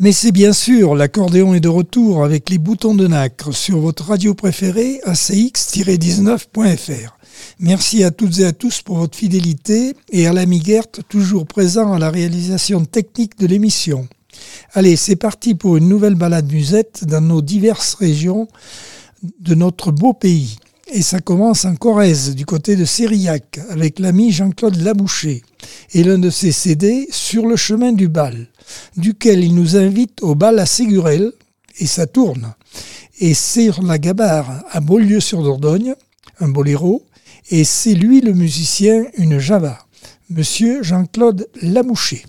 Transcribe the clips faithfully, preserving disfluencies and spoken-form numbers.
Mais c'est bien sûr, l'accordéon est de retour avec les boutons de nacre sur votre radio préférée A C X dix-neuf point F R. Merci à toutes et à tous pour votre fidélité et à l'ami Gert, toujours présent à la réalisation technique de l'émission. Allez, c'est parti pour une nouvelle balade musette dans nos diverses régions de notre beau pays. Et ça commence en Corrèze, du côté de Sérillac, avec l'ami Jean-Claude Laboucher, et l'un de ses C D, Sur le chemin du bal, duquel il nous invite au bal à Ségurel, et ça tourne. Et sur la Gabarre, à Beaulieu-sur-Dordogne, un boléro, et c'est lui le musicien, une java, Monsieur Jean-Claude Laboucher.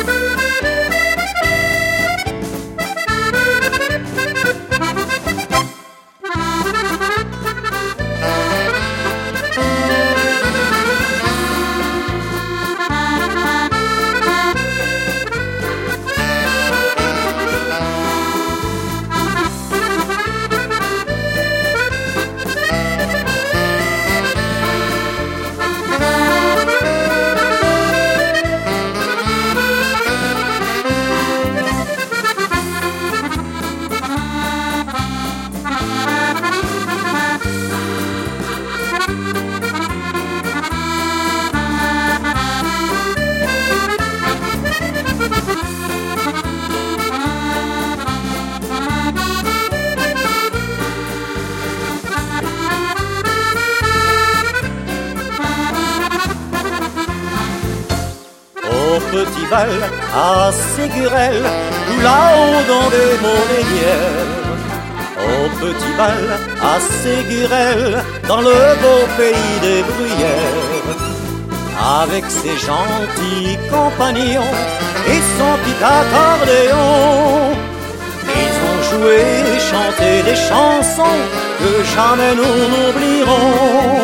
Petit bal à Ségurel, là-haut dans des montagnières. Au petit bal à Ségurel, dans le beau pays des bruyères. Avec ses gentils compagnons et son petit accordéon, ils ont joué et chanté des chansons que jamais nous n'oublierons.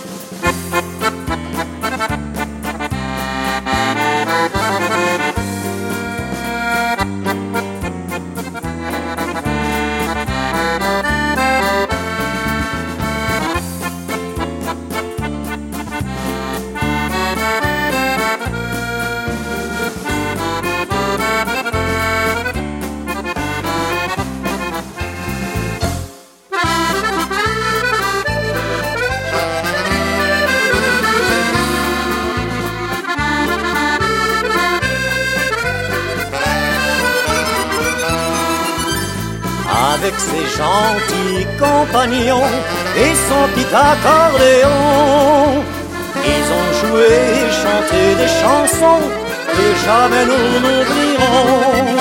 Avec ses gentils compagnons et son petit accordéon, ils ont joué et chanté des chansons que jamais nous n'oublierons.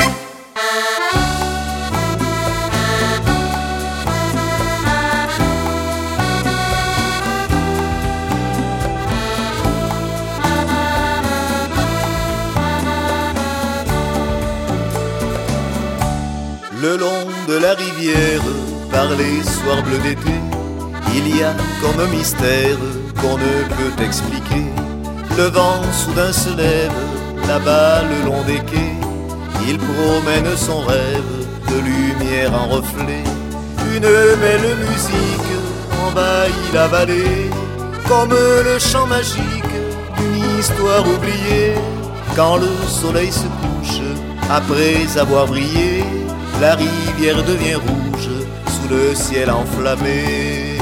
Le long de la rivière, par les soirs bleus d'été, il y a comme un mystère qu'on ne peut expliquer. Le vent soudain se lève, là-bas le long des quais. Il promène son rêve de lumière en reflet. Une belle musique envahit la vallée, comme le chant magique d'une histoire oubliée. Quand le soleil se couche, après avoir brillé, la rivière devient rouge sous le ciel enflammé.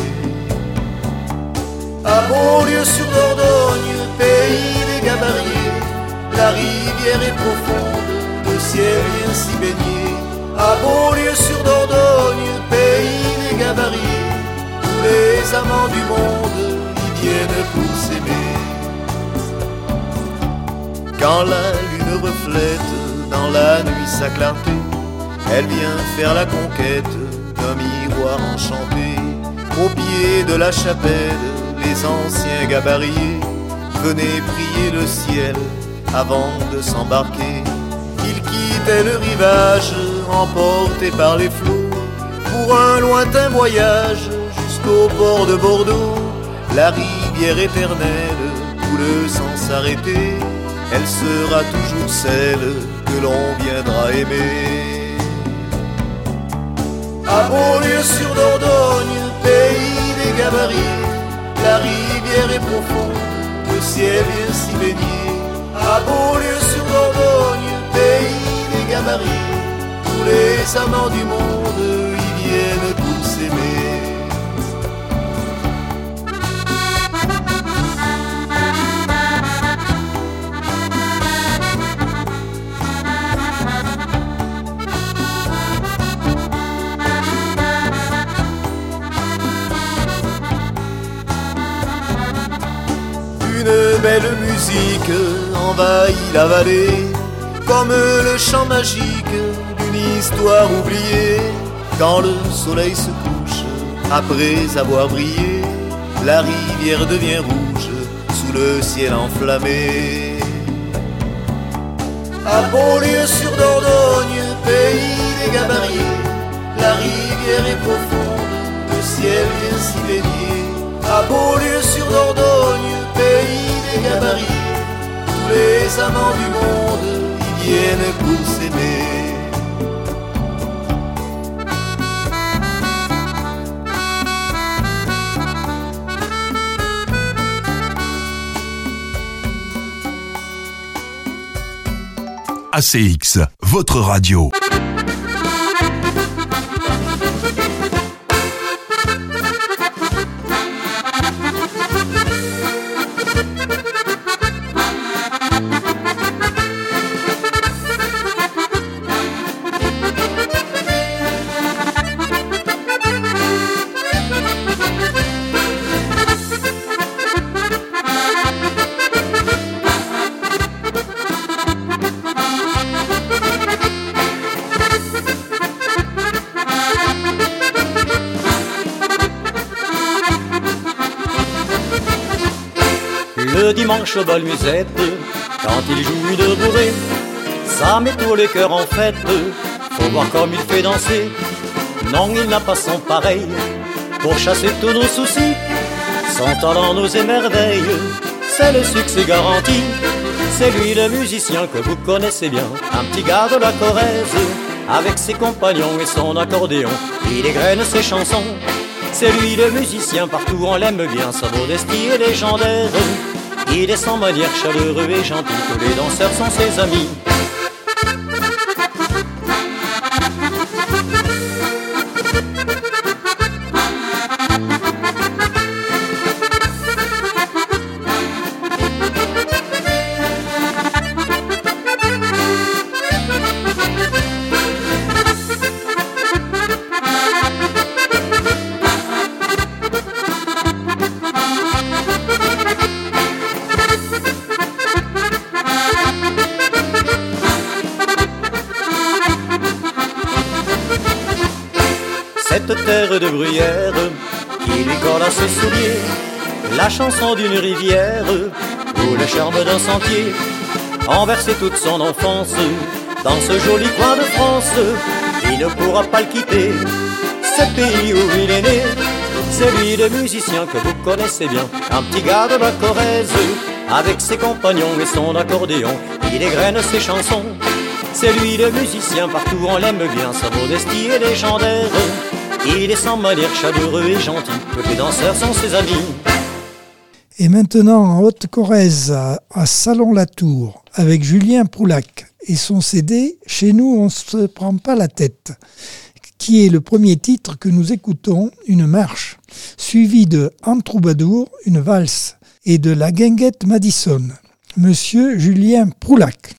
À Beaulieu-sur-Dordogne, pays des gabariers, la rivière est profonde, le ciel vient s'y baigner. À Beaulieu-sur-Dordogne, pays des gabariers, tous les amants du monde y viennent pour s'aimer. Quand la lune reflète dans la nuit sa clarté, elle vient faire la conquête d'un miroir enchanté. Au pied de la chapelle, les anciens gabariers venaient prier le ciel avant de s'embarquer. Ils quittaient le rivage, emportés par les flots, pour un lointain voyage jusqu'au port de Bordeaux. La rivière éternelle coule sans s'arrêter, elle sera toujours celle que l'on viendra aimer. À Beaulieu-sur-Dordogne, pays des gabariers, la rivière est profonde, le ciel vient s'y baigner. À Beaulieu-sur-Dordogne, pays des gabariers, les amants du monde y viennent pour s'aimer. Une belle musique envahit la vallée, comme le chant magique d'une histoire oubliée. Quand le soleil se couche, après avoir brillé, la rivière devient rouge sous le ciel enflammé. À Beaulieu sur Dordogne, pays des gabarits, la rivière est profonde, le ciel vient s'y baigner. À Beaulieu sur Dordogne, pays des gabarits, tous les amants du monde y viennent pour s'aimer. A C X, votre radio. Le dimanche au bal musette, quand il joue de bourré, ça met tous les cœurs en fête. Faut voir comme il fait danser. Non, il n'a pas son pareil pour chasser tous nos soucis. Son talent nous émerveille, c'est le succès garanti. C'est lui le musicien que vous connaissez bien, un petit gars de la Corrèze. Avec ses compagnons et son accordéon, il égrène ses chansons. C'est lui le musicien, partout on l'aime bien, sa modestie est légendaire. Il est sans manière chaleureux et gentil, tous les danseurs sont ses amis. Cette terre de bruyère qui lui colle à ses souliers, la chanson d'une rivière ou le charme d'un sentier ont versé toute son enfance dans ce joli coin de France. Il ne pourra pas le quitter, ce pays où il est né. C'est lui le musicien que vous connaissez bien, un petit gars de la Corrèze. Avec ses compagnons et son accordéon, il égrène ses chansons. C'est lui le musicien, partout on l'aime bien, sa modestie est légendaire. Il est sans manière chaleureux et gentil, tous les danseurs sont ses amis. Et maintenant en Haute-Corrèze, à, à Salon-la-Tour, avec Julien Proulac et son C D « Chez nous, on ne se prend pas la tête », qui est le premier titre que nous écoutons, une marche, suivi de « En troubadour », une valse, et de la guinguette Madison. Monsieur Julien Proulac.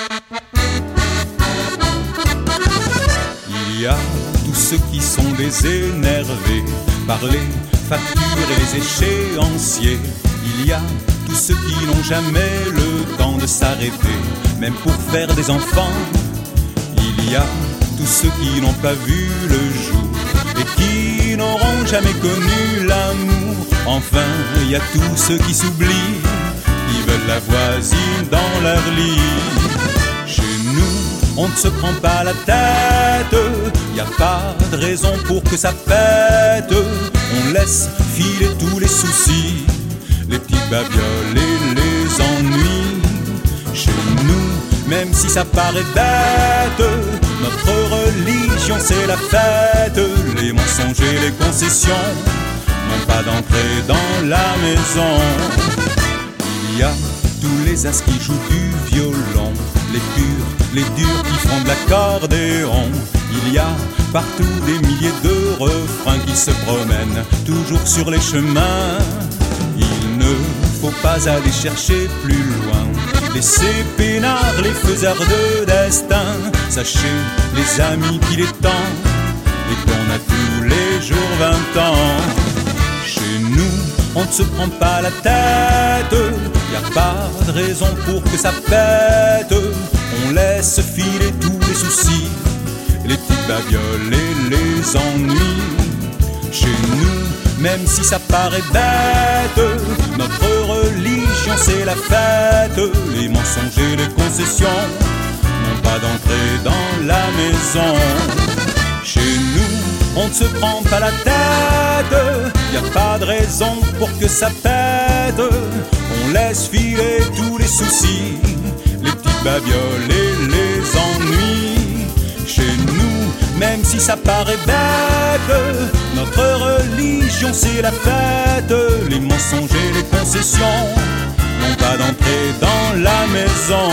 Il y a tous ceux qui sont des énervés par les factures et les échéanciers. Il y a tous ceux qui n'ont jamais le temps de s'arrêter, même pour faire des enfants. Il y a tous ceux qui n'ont pas vu le jour et qui n'auront jamais connu l'amour. Enfin, il y a tous ceux qui s'oublient, qui veulent la voisine dans leur lit. Chez nous, on ne se prend pas la tête, y a pas de raison pour que ça pète. On laisse filer tous les soucis, les petites babioles et les ennuis. Chez nous, même si ça paraît bête, notre religion c'est la fête. Les mensonges et les concessions n'ont pas d'entrée dans la maison. Il y a tous les as qui jouent du violon, les purs, les durs qui font de l'accordéon. Il y a partout des milliers de refrains qui se promènent toujours sur les chemins. Il ne faut pas aller chercher plus loin. Laissez peinards les faiseurs de destin. Sachez les amis qu'il est temps et qu'on a tous les jours vingt ans. Chez nous, on ne se prend pas la tête, y a pas de raison pour que ça pète. On laisse filer tous les soucis, les petites babioles et les ennuis. Chez nous, même si ça paraît bête, notre religion c'est la fête. Les mensonges et les concessions n'ont pas d'entrée dans la maison. Chez nous, on ne se prend pas la tête, y a pas de raison pour que ça pète. On laisse filer tous les soucis, les petites babioles et les ennuis. Chez nous, même si ça paraît bête, notre religion c'est la fête. Les mensonges et les concessions n'ont pas d'entrée dans la maison.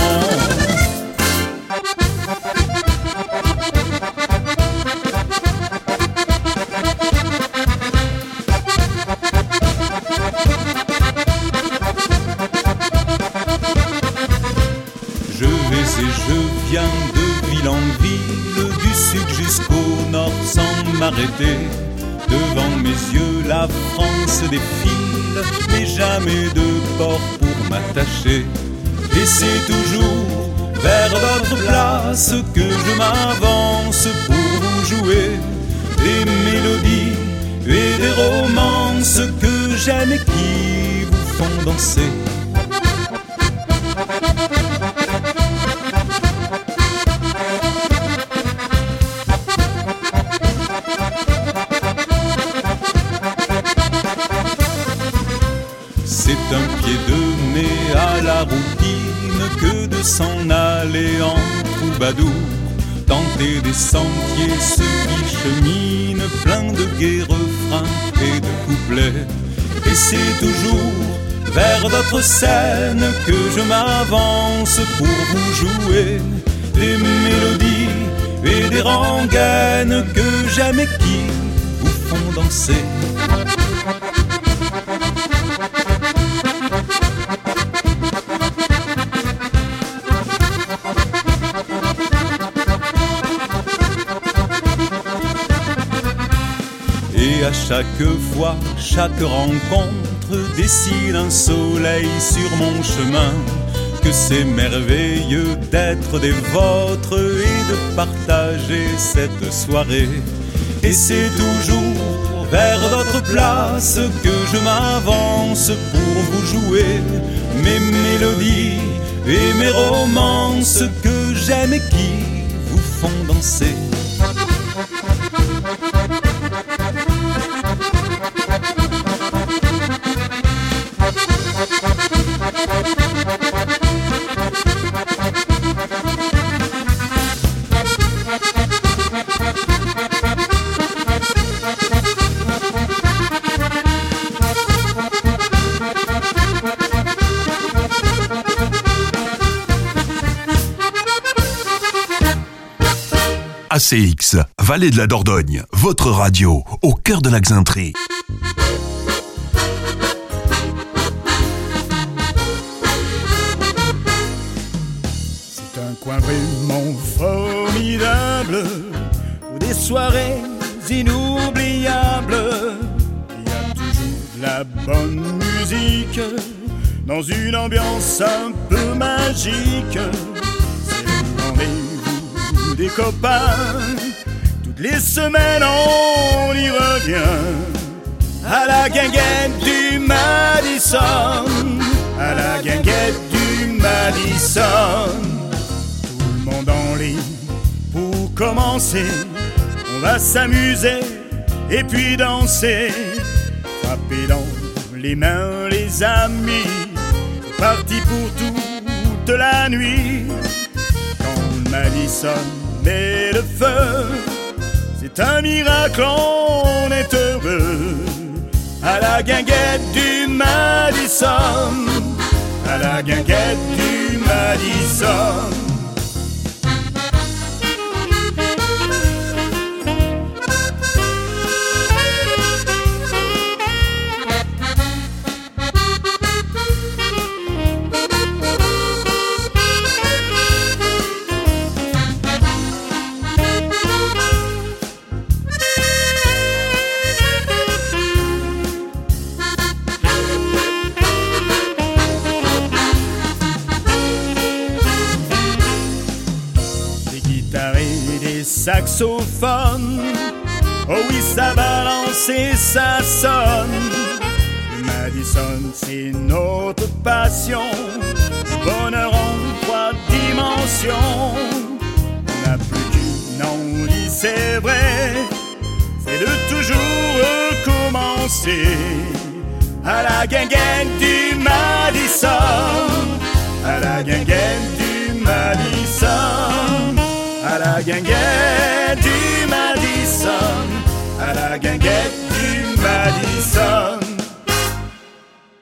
Je viens de ville en ville, du sud jusqu'au nord sans m'arrêter. Devant mes yeux la France défile, mais jamais de port pour m'attacher. Et c'est toujours vers d'autres places que je m'avance pour vous jouer des mélodies et des romances que j'aime et qui vous font danser. C'est un pied de nez à la routine que de s'en aller en troubadour, tenter des sentiers ceux qui cheminent, plein de gais refrains et de couplets. Et c'est toujours vers d'autres scènes que je m'avance pour vous jouer des mélodies et des rengaines que j'aime et qui vous font danser. Et à chaque fois, chaque rencontre dessine un soleil sur mon chemin. Que c'est merveilleux d'être des vôtres et de partager cette soirée. Et c'est toujours vers d'autres places que je m'avance pour vous jouer mes mélodies et mes romances que j'aime et qui vous font danser. A C X, Vallée de la Dordogne, votre radio, au cœur de la Xainterie. C'est un coin vraiment formidable, pour des soirées inoubliables. Il y a toujours de la bonne musique, dans une ambiance un peu magique. C'est le rendez-vous des copains, toutes les semaines on y revient. À la guinguette du Madison, à la guinguette du Madison. Tout le monde en ligne pour commencer, on va s'amuser et puis danser. Frapper dans les mains les amis, parti pour toute la nuit. Quand le Madison met le feu, c'est un miracle, on est heureux. À la guinguette du Madison, à la guinguette du Madison. et des saxophones. Oh oui, ça balance et ça sonne. Le Madison, c'est notre passion. Bonheur en trois dimensions. On n'a plus qu'une envie, c'est vrai, c'est de toujours recommencer. À la guinguette du Madison, à la guinguette du Madison, à la guinguette du Madison, à la guinguette du Madison.